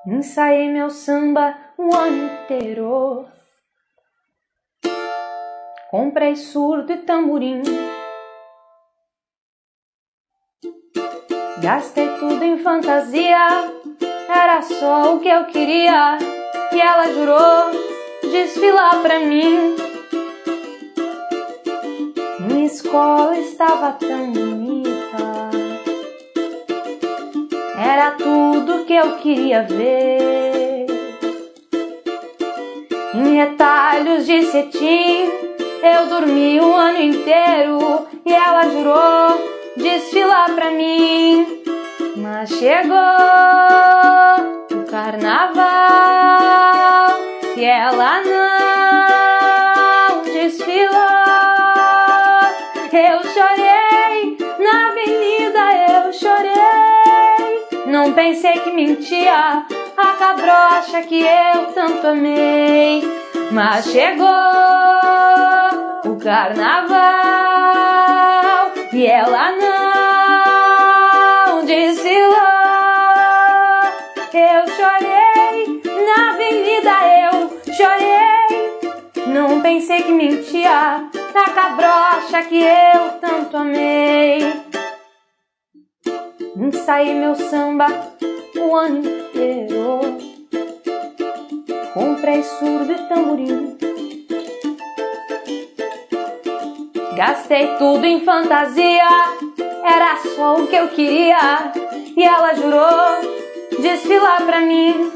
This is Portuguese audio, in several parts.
Ensaiei meu samba o ano inteiro. Comprei surdo e tamborim. Gastei tudo em fantasia, era só o que eu queria. E ela jurou desfilar pra mim. Minha escola estava tão bonita, era tudo que eu queria ver. Em retalhos de cetim eu dormi o ano inteiro. E ela jurou desfilar pra mim. Mas chegou o carnaval e ela não desfilou. Eu chorei na avenida, eu chorei. Não pensei que mentia a cabrocha que eu tanto amei. Mas chegou o carnaval e ela não desfilou. Eu chorei na avenida, eu chorei. Não pensei que mentia a cabrocha que eu tanto amei. Ensaiei meu samba o ano inteiro. Comprei surdo e tamborim. Gastei tudo em fantasia, era só o que eu queria. E ela jurou desfilar pra mim.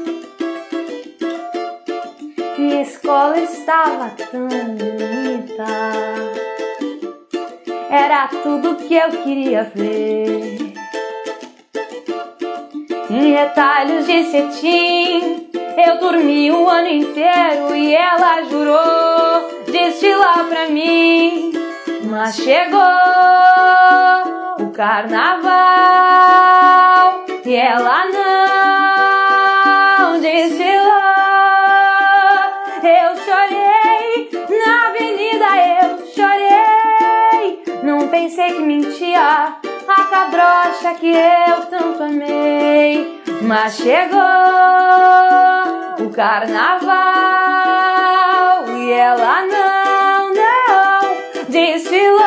Minha escola estava tão bonita, era tudo que eu queria ver. Em retalhos de cetim eu dormi o ano inteiro. E ela jurou desfilar pra mim. Mas chegou o carnaval e ela não desfilou. Eu chorei na avenida, eu chorei. Não pensei que mentia a cabrocha que eu tanto amei. Mas chegou o carnaval e ela não desfilou.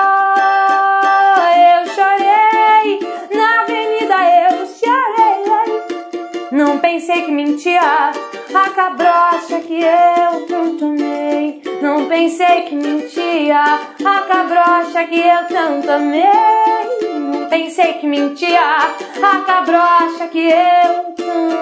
Eu chorei na avenida, eu chorei. Não pensei que mentia a cabrocha que eu tanto amei. Não pensei que mentia a cabrocha que eu tanto amei. Não pensei que mentia a cabrocha que eu tanto